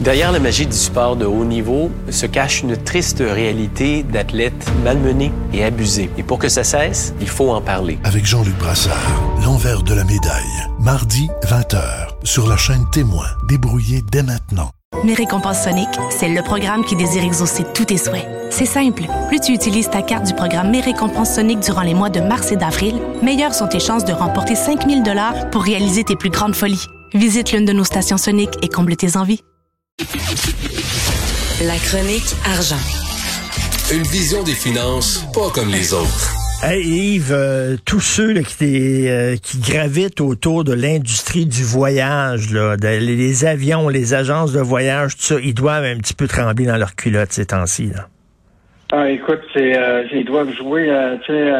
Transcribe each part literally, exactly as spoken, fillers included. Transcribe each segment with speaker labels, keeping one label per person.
Speaker 1: Derrière la magie du sport de haut niveau se cache une triste réalité d'athlètes malmenés et abusés. Et pour que ça cesse, il faut en parler.
Speaker 2: Avec Jean-Luc Brassard, l'envers de la médaille. Mardi, vingt heures, sur la chaîne Témoin. Débrouillez dès maintenant.
Speaker 3: Mes récompenses Sonic, c'est le programme qui désire exaucer tous tes souhaits. C'est simple. Plus tu utilises ta carte du programme Mes récompenses Sonic durant les mois de mars et d'avril, meilleures sont tes chances de remporter cinq mille dollars pour réaliser tes plus grandes folies. Visite l'une de nos stations Sonic et comble tes envies.
Speaker 4: La chronique argent.
Speaker 5: Une vision des finances pas comme les autres.
Speaker 6: Hey Yves, euh, tous ceux là, qui, euh, qui gravitent autour de l'industrie du voyage, là, de, les avions, les agences de voyage, tout ça, ils doivent un petit peu trembler dans leur culotte ces temps-ci. Là.
Speaker 7: Ah, écoute, c'est, euh, ils doivent jouer euh, tu sais, euh,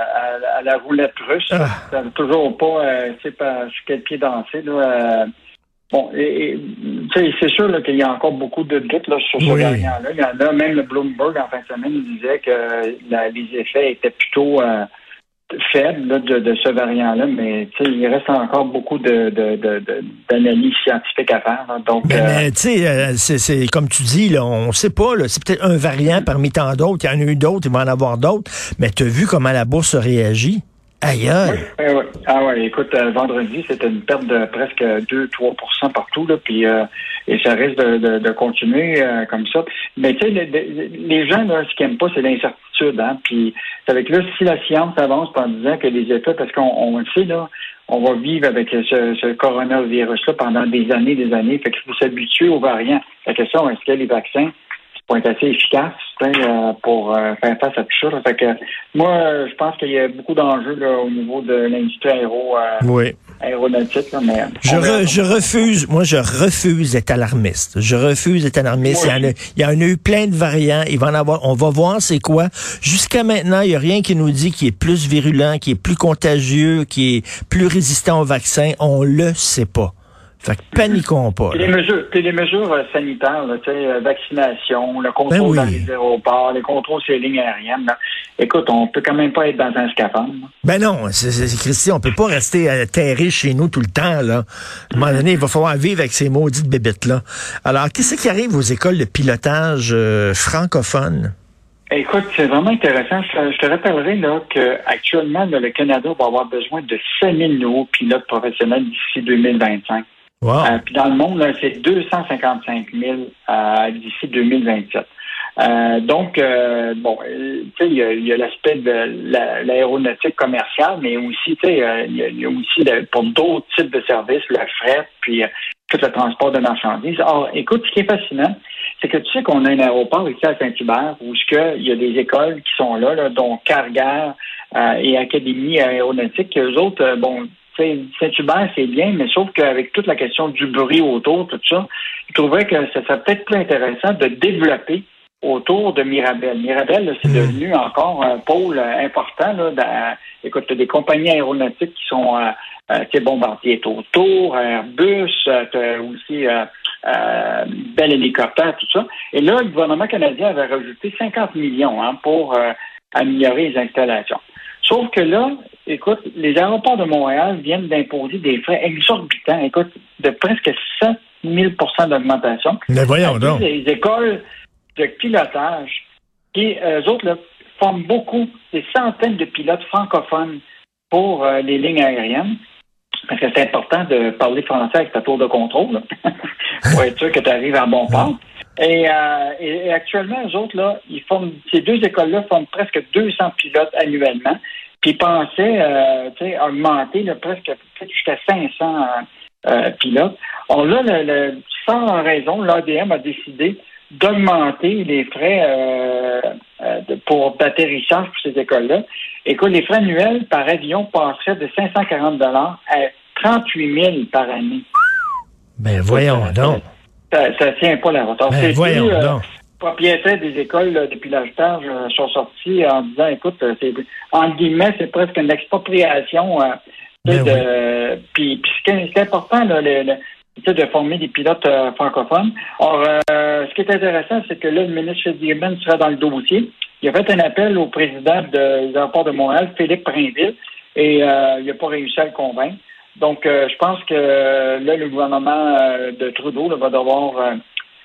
Speaker 7: à, à la roulette russe. Ah. Ils savent toujours pas euh, tu sais, par, sur quel pied danser. Là, euh, bon, et, et, c'est sûr là, qu'il y a encore beaucoup de doutes là, sur ce
Speaker 6: oui.
Speaker 7: variant-là. Il y en a, même le Bloomberg, en fin de semaine, il disait que la, les effets étaient plutôt euh, faibles là, de, de ce variant-là, mais il reste encore beaucoup de, de, de, de, d'analyses scientifiques à faire. Là. Donc,
Speaker 6: ben,
Speaker 7: euh,
Speaker 6: tu sais, euh, c'est, c'est comme tu dis, là, on sait pas, là, c'est peut-être un variant parmi tant d'autres. Il y en a eu d'autres, il va en avoir d'autres, mais tu as vu comment la bourse réagit? Aïe, aïe.
Speaker 7: Oui, oui, oui. Ah ouais, écoute, euh, vendredi, c'était une perte de presque deux à trois pour cent partout, là, puis euh, et ça risque de, de, de continuer euh, comme ça. Mais tu sais, les, les gens, là, ce qu'ils n'aiment pas, c'est l'incertitude, hein. Puis c'est avec là, si la science avance en disant que les États, parce qu'on on le sait, là, on va vivre avec ce, ce coronavirus-là pendant des années, des années. Fait qu'il faut s'habituer aux variants. La question, est-ce que les vaccins vont être assez efficaces euh, pour euh, faire face à tout ça. Là. Fait que moi, je pense qu'il y a beaucoup d'enjeux là, au niveau de l'industrie aéro, euh,
Speaker 6: oui.
Speaker 7: aéronautique. Là, mais
Speaker 6: je, re, je refuse, moi je refuse d'être alarmiste. Je refuse d'être alarmiste. Il y, en a, il y en a eu plein de variants. Il va en avoir. On va voir c'est quoi. Jusqu'à maintenant, il n'y a rien qui nous dit qu'il est plus virulent, qui est plus contagieux, qui est plus résistant au vaccin. On le sait pas. Fait que paniquons pas.
Speaker 7: Puis les mesures, puis les mesures euh, sanitaires, là, tu sais, euh, vaccination, le contrôle ben oui. dans les aéroports, les contrôles sur les lignes aériennes. Là. Écoute, on peut quand même pas être dans un scaphandre. Là.
Speaker 6: Ben non, c'est, c'est, Christy, on peut pas rester atterré chez nous tout le temps, là. À un moment donné, il va falloir vivre avec ces maudites bébites-là. Alors, qu'est-ce qui arrive aux écoles de pilotage euh, francophones?
Speaker 7: Écoute, c'est vraiment intéressant. Je, je te rappellerai là qu'actuellement, le Canada va avoir besoin de cinq mille nouveaux pilotes professionnels d'ici deux mille vingt-cinq.
Speaker 6: Wow.
Speaker 7: Euh, puis dans le monde, là, c'est deux cent cinquante-cinq mille euh, d'ici deux mille vingt-sept. Euh, donc, euh, bon, tu sais, il y a, y a l'aspect de la, l'aéronautique commerciale, mais aussi, tu sais, il y, y a aussi de, pour d'autres types de services, le fret, puis euh, tout le transport de marchandises. Or, écoute, ce qui est fascinant, c'est que tu sais qu'on a un aéroport ici à Saint-Hubert où il y a des écoles qui sont là, là dont Carrière euh, et Académie aéronautique, eux autres, euh, bon, Saint-Hubert, c'est bien, mais sauf qu'avec toute la question du bruit autour, tout ça, je trouverais que ça serait peut-être plus intéressant de développer autour de Mirabel. Mirabel, là, c'est mmh. devenu encore un pôle important. Là, dans, écoute, t'as des compagnies aéronautiques qui sont, euh, euh, tu sais, Bombardier est autour, Airbus, euh, t'as aussi euh, euh, Bell Hélicoptère, tout ça. Et là, le gouvernement canadien avait rajouté cinquante millions hein, pour euh, améliorer les installations. Sauf que là, écoute, les aéroports de Montréal viennent d'imposer des frais exorbitants, écoute, de presque sept mille pour cent d'augmentation.
Speaker 6: Mais voyons donc.
Speaker 7: Les écoles de pilotage qui, eux autres, là, forment beaucoup, des centaines de pilotes francophones pour euh, les lignes aériennes. Parce que c'est important de parler français avec ta tour de contrôle, là, pour être sûr que tu arrives à bon port. Et, euh, et, et actuellement, eux autres, là, ils forment, ces deux écoles-là forment presque deux cents pilotes annuellement. Puis ils pensaient euh, augmenter là, presque peut-être jusqu'à cinq cents euh, pilotes. Alors là, le, le, sans raison, l'A D M a décidé d'augmenter les frais euh, euh, de, pour d'atterrissage pour ces écoles-là. Écoute, les frais annuels par avion passeraient de cinq cent quarante dollars à trente-huit mille par année.
Speaker 6: Ben voyons
Speaker 7: ça,
Speaker 6: donc.
Speaker 7: Ça ne tient pas la route.
Speaker 6: Ben
Speaker 7: c'est
Speaker 6: voyons
Speaker 7: plus, euh,
Speaker 6: donc.
Speaker 7: Propriétaires des écoles là, de pilotage euh, sont sortis en disant, écoute, c'est, entre guillemets, c'est presque une expropriation. Euh,
Speaker 6: ben
Speaker 7: de,
Speaker 6: oui.
Speaker 7: Puis, puis c'est, c'est important là, le, le, de former des pilotes euh, francophones. Or, euh, ce qui est intéressant, c'est que là, le ministre Fitzgibbon sera dans le dossier. Il a fait un appel au président de, des aéroports de Montréal, Philippe Prinville, et euh, il n'a pas réussi à le convaincre. Donc, euh, je pense que là, le gouvernement euh, de Trudeau là, va devoir... Euh,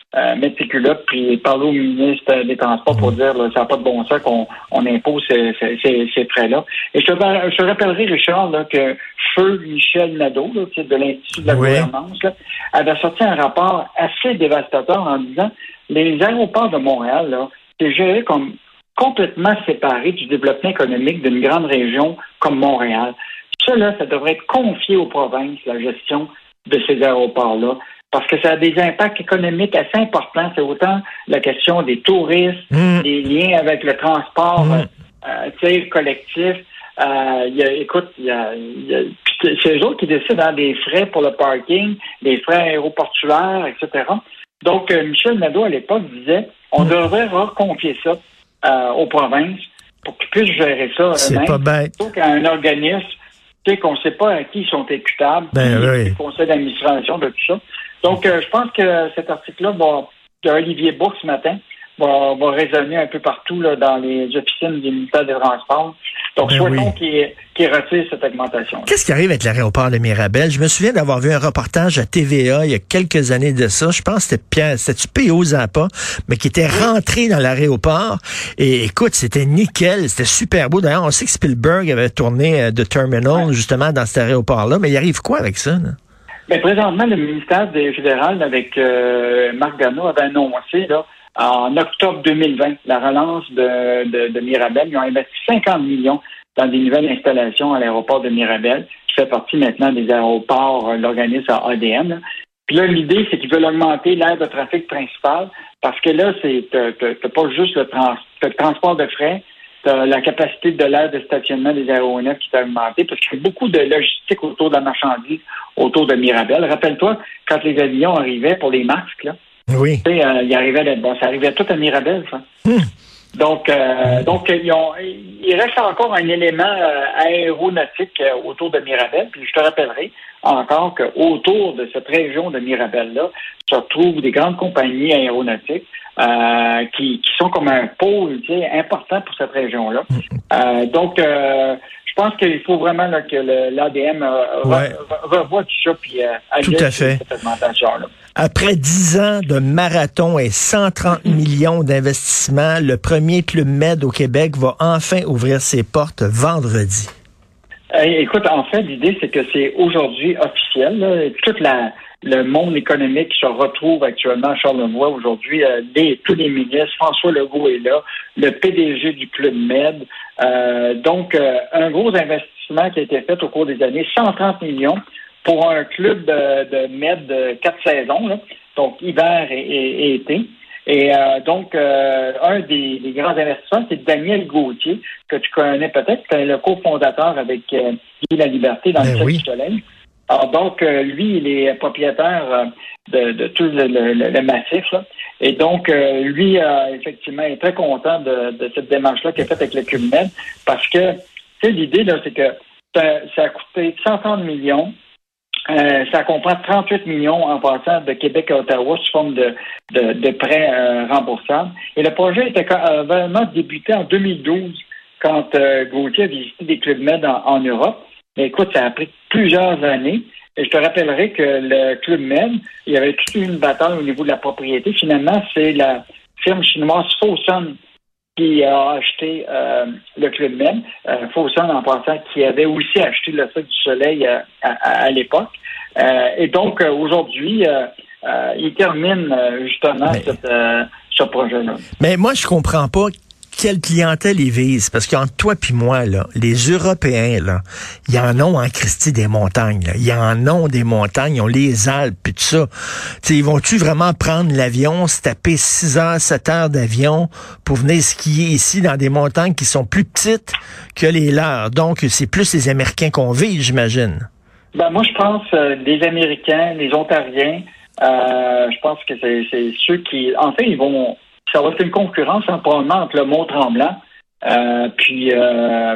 Speaker 7: euh, mettre ses culottes puis parler au ministre des Transports pour dire là, ça n'a pas de bon sens qu'on on impose ces, ces, ces, ces frais-là. Et je te, je te rappellerai, Richard, là, que Feu Michel Nadeau, là, de l'Institut de la oui. gouvernance, là, avait sorti un rapport assez dévastateur en disant les aéroports de Montréal, là, c'est géré comme complètement séparé du développement économique d'une grande région comme Montréal. Ça, là, ça devrait être confié aux provinces, la gestion de ces aéroports-là, parce que ça a des impacts économiques assez importants. C'est autant la question des touristes, mmh. des liens avec le transport mmh. euh, tu sais, collectif. Euh, y a, écoute, y a, y a, c'est eux autres qui décident hein, des frais pour le parking, des frais aéroportuaires, et cetera. Donc, euh, Michel Nadeau, à l'époque, disait on mmh. devrait reconfier ça euh, aux provinces pour qu'ils puissent gérer ça
Speaker 6: c'est
Speaker 7: eux-mêmes.
Speaker 6: Pas bête.
Speaker 7: Plutôt qu'un organisme qu'on ne sait pas à qui ils sont imputables,
Speaker 6: ben,
Speaker 7: qui,
Speaker 6: oui.
Speaker 7: le conseil d'administration de tout ça. Donc, euh, je pense que cet article-là va, d'Olivier Bourque ce matin, va, va résonner un peu partout là, dans les officines du ministère des Transports. Donc, ben souhaitons oui. qu'il, qu'il retire cette augmentation.
Speaker 6: Qu'est-ce qui arrive avec l'aéroport de Mirabel? Je me souviens d'avoir vu un reportage à T V A il y a quelques années de ça. Je pense que c'était Pierre, c'était P O Zappa, mais qui était rentré dans l'aéroport. Et écoute, c'était nickel, c'était super beau. D'ailleurs, on sait que Spielberg avait tourné euh, The Terminal, ouais. justement, dans cet aéroport-là. Mais il arrive quoi avec ça, là?
Speaker 7: Ben, présentement, le ministère des fédéral, avec euh, Marc Garneau, avait annoncé, là, en octobre deux mille vingt, la relance de, de, de Mirabel. Ils ont investi cinquante millions dans des nouvelles installations à l'aéroport de Mirabel, qui fait partie maintenant des aéroports, euh, l'organisme A D M. Là. Puis là, l'idée, c'est qu'ils veulent augmenter l'aire de trafic principal, parce que là, c'est t'as, t'as, t'as pas juste le, trans, le transport de frais, t'as la capacité de l'aire de stationnement des aéronefs qui t'a augmenté, parce qu'il y a beaucoup de logistique autour de la marchandise, autour de Mirabel. Rappelle-toi, quand les avions arrivaient pour les masques, là,
Speaker 6: oui.
Speaker 7: Tu sais, euh, il arrivait, bon, ça arrivait tout à Mirabel, ça. Hum. Donc, euh, donc ils ont, il reste encore un élément euh, aéronautique euh, autour de Mirabel. Puis je te rappellerai encore qu'autour de cette région de Mirabel-là se retrouvent des grandes compagnies aéronautiques euh, qui, qui sont comme un pôle, tu sais, important pour cette région-là. Euh, donc, euh, je pense qu'il faut vraiment là, que le, l'A D M euh, ouais. re, revoie tout ça puis euh,
Speaker 6: tout à fait.
Speaker 7: Cette augmentation-là.
Speaker 6: Après dix ans de marathon et cent trente millions d'investissements, le premier Club Med au Québec va enfin ouvrir ses portes vendredi.
Speaker 7: Euh, écoute, en fait, l'idée, c'est que c'est aujourd'hui officiel. Là. Tout la, le monde économique se retrouve actuellement à Charlevoix aujourd'hui. Euh, les, tous les ministres, François Legault est là, le P D G du Club Med. Euh, donc, euh, un gros investissement qui a été fait au cours des années, cent trente millions. Pour un club de, de med de quatre saisons, là, donc hiver et, et, et été. Et euh, donc, euh, un des, des grands investisseurs, c'est Daniel Gauthier, que tu connais peut-être, qui est le cofondateur avec euh, Guy Laliberté dans ben le
Speaker 6: oui.
Speaker 7: du Soleil. Alors donc, euh, lui, il est propriétaire euh, de, de tout le, le, le massif. Là. Et donc, euh, lui, euh, effectivement, est très content de, de cette démarche-là qu'il a faite avec le Club Med, parce que, tu sais, l'idée, là, c'est que ça, ça a coûté cent trente millions. Euh, ça comprend trente-huit millions en passant de Québec à Ottawa sous forme de, de, de prêts euh, remboursables. Et le projet était euh, vraiment débuté en deux mille douze quand euh, Gauthier a visité des clubs med en, en Europe. Mais écoute, ça a pris plusieurs années. Et je te rappellerai que le Club Med, il y avait toute une bataille au niveau de la propriété. Finalement, c'est la firme chinoise Fosun qui a acheté euh, le Club Med. Euh, Fosun, en passant, qui avait aussi acheté le Cirque du Soleil euh, à, à, à l'époque. Euh, et donc, euh, aujourd'hui, euh, euh, il termine euh, justement mais, cette, euh, ce projet-là.
Speaker 6: Mais moi, je comprends pas quelle clientèle ils visent. Parce qu'entre toi puis moi, là, les Européens, là, ils en ont en Christie des montagnes. Là. Ils en ont des montagnes, ils ont les Alpes puis tout ça. T'sais, ils vont-tu vraiment prendre l'avion, se taper six heures, sept heures d'avion pour venir skier ici dans des montagnes qui sont plus petites que les leurs? Donc, c'est plus les Américains qu'on vise, j'imagine.
Speaker 7: Ben, moi, je pense euh, les Américains, les Ontariens, euh, je pense que c'est, c'est ceux qui... En fait, ils vont... Ça va être une concurrence, hein, probablement, entre le Mont-Tremblant euh, puis euh,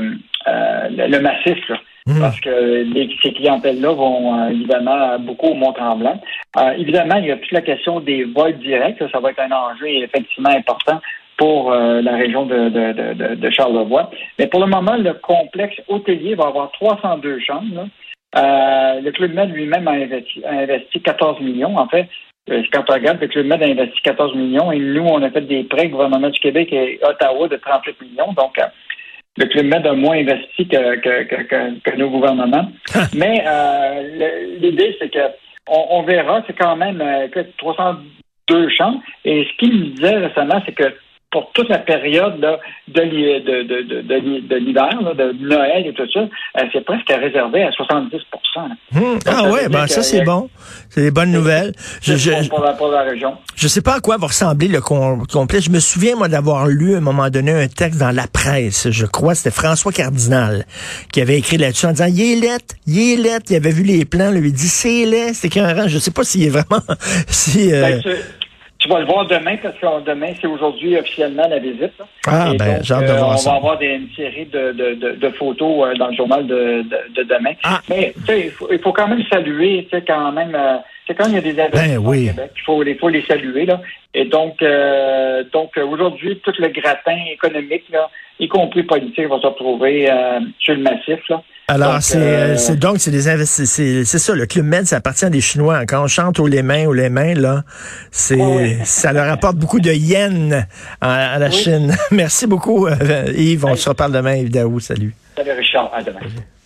Speaker 7: euh, le, le massif, là. Mmh. Parce que les, ces clientèles-là vont euh, évidemment beaucoup au Mont-Tremblant. Euh, évidemment, il y a toute la question des vols directs. Ça, ça va être un enjeu effectivement important pour euh, la région de, de, de, de Charlevoix. Mais pour le moment, le complexe hôtelier va avoir trois cent deux chambres, là. Euh, le Club Med lui-même a investi, a investi quatorze millions. En fait, Quand on regarde, le Club Med a investi quatorze millions et nous, on a fait des prêts, le gouvernement du Québec et Ottawa, de trente-huit millions. Donc, euh, le Club Med a moins investi que, que, que, que, que nos gouvernements. Mais euh, le, l'idée, c'est que on, on verra, c'est quand même euh, trois cent deux chambres. Et ce qu'il me disait récemment, c'est que pour toute la période là, de, de, de, de, de, de l'hiver, là, de Noël et tout ça, euh, c'est presque réservé à soixante-dix pour cent.
Speaker 6: Hum, ah ouais, ben ça c'est bon. C'est des bonnes nouvelles. Je, je,
Speaker 7: pour, la, pour la région.
Speaker 6: Je sais pas à quoi va ressembler le com- complet. Je me souviens, moi, d'avoir lu à un moment donné un texte dans la presse. Je crois c'était François Cardinal qui avait écrit là-dessus en disant « Il est lettre, il est lettre. » Il avait vu les plans, lui, il dit « C'est laid, c'est écœurant. » Je sais pas s'il est vraiment... si, euh...
Speaker 7: ben, Tu vas le voir demain, parce que demain, c'est aujourd'hui officiellement la visite. Là.
Speaker 6: Ah,
Speaker 7: et
Speaker 6: ben,
Speaker 7: donc,
Speaker 6: j'ai hâte de voir
Speaker 7: euh, on
Speaker 6: ça.
Speaker 7: va avoir des, une série de, de, de, de photos euh, dans le journal de, de, de demain. Ah. Mais, tu sais, il faut, il faut quand même saluer, tu sais, quand même, euh, c'est quand il y a des investissements
Speaker 6: ben, oui.
Speaker 7: au Québec, il faut, il faut les saluer, là. Et donc, euh, donc aujourd'hui, tout le gratin économique, là, y compris politique, va se retrouver euh, sur le massif, là.
Speaker 6: Alors,
Speaker 7: donc,
Speaker 6: c'est,
Speaker 7: euh,
Speaker 6: c'est donc, c'est des investissements, c'est, c'est ça, le Club Med, ça appartient à des Chinois. Quand on chante aux les mains, aux les mains, là, c'est, oui. ça leur apporte beaucoup de yens à, à la oui. Chine. Merci beaucoup, euh, Yves. On oui. se reparle demain, Yves Daou. Salut.
Speaker 7: Salut, Richard. À demain.